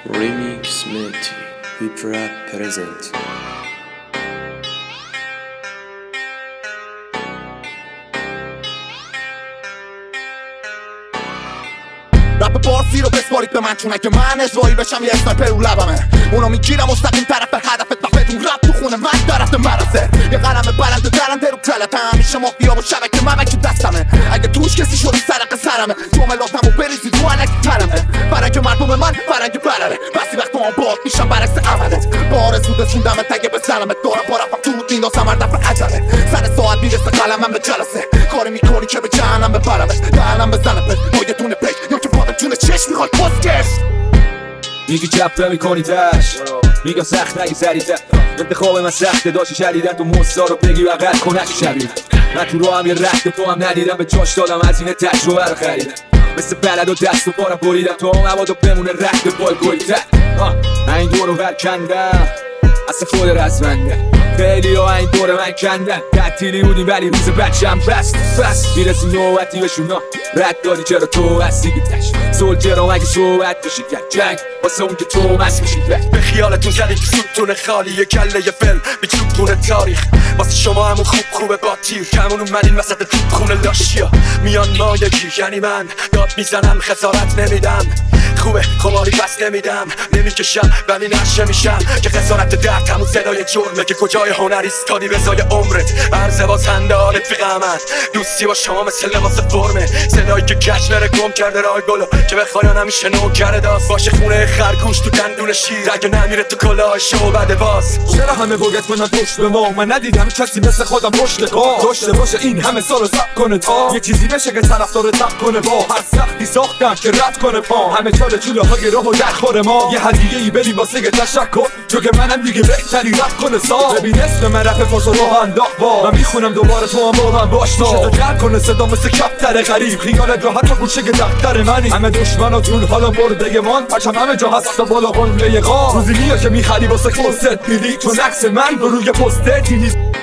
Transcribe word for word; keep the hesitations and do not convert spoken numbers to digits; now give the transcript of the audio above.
Remix Meti Hip Rap present. رپ بارسی رو بسپارید به من، چون اگه من اجرایی بشم یه اسنایپر رو لبمه. اونو میگیرم مستقیم طرف هدفت و بدون رپ تو خونه من طرف مرسه. یه قلم بلند درنده رو تلتم، میشه مافیا و شبکه ممکی دستمه. اگه توش کسی شدی سرق سرمه، جملاتمو بریزید رو علکی ترمه. فرنگ مردم من فرنگ بلره، بسی وقت هم باد میشم برعکس عملت. بار زود سوندم تگه به سلمت، دارم با رفم تو رود میندازم هر دفعه عجله. سر ساعت میرسه قلمم به جلسه، کاری میکنی که به جهنم ببرمت. دهنم بزنمت با یه دونه پیک یا که بادم چونه چشم میخواد پسکش. میگی چپ میکنی تش، میگم سخت نگی سریعتر. انتخاب من سخته، داشتی شدیدن تو مستا رو بگی و قد کنش شبیه. من تو رو هم یه رد تو هم ندیدم، به چاش دادم از این تجربه رو خریدم. مثل بلد و دست و پارم بریدم تو هم مبادا بمونه رد پای گویتر. من این دور رو برکندم، اصلا خود رزمنده. خیلی ها این دور من کندن، تعطیلی بودیم ولی روز بچم بست بست. میرسیم نوبتی بهشون ها، رد دادی چرا تو هستی گتش. سولجرام اگه صحبت بشید یک جنگ واسه اون که تو مست میشید. به خیالتون زدید که سوتون خالی یه کله یه فیلم میچوبتون تاریخ. واسه شما همون خوب خوبه با تیر کمون اومدین وسط توپ خونه لاشیا. میان ما یکی یعنی من داد میزنم خسارت نمیدم. خوبه خماری پس نمیدم، نمیکشم ولی نشه میشم. که خسارت درد همون صدای جرمه که کجای هنر ایستادی بزای عمرت. عرض باز هندانت فی قامت، دوستی با شما مثل لباس فرمه. صدایی که کش بره گم کرده رای گلو، که بخواین همیشه نوکر داست. باشه خونه خرگوش تو دندون شیر، اگه نمیره تو کلاه شو بده باز. چرا همه بوگت کنن پشت به ما؟ من ندیدم کسی مثل خودم پشت کار داشته باشه این همه سال رو سب کنه تا یه چیزی بشه که طرفدار تب کنه. با هر سختی ساختم که رد کنه پا، همه چاله چوله های راه و در خوره ما. یه هدیه ای بدیم واسه تشکر، چون که منم دیگه بهتری رد کنه سا. ببین اسم من رپ فارس رو انداخت با من میخونم دوباره تو هم با من باش تا میشه تو جر کنه صدا مثل کفتر غریب. خیالت راحت و گوشه که دفتر منی. همه دشمناتون حالا برده من، پرچم همه جا هست تا بالا قله قا. روزی میاد که میخری واسه خودت میدی، چون عکس من رو روی پستت نیست.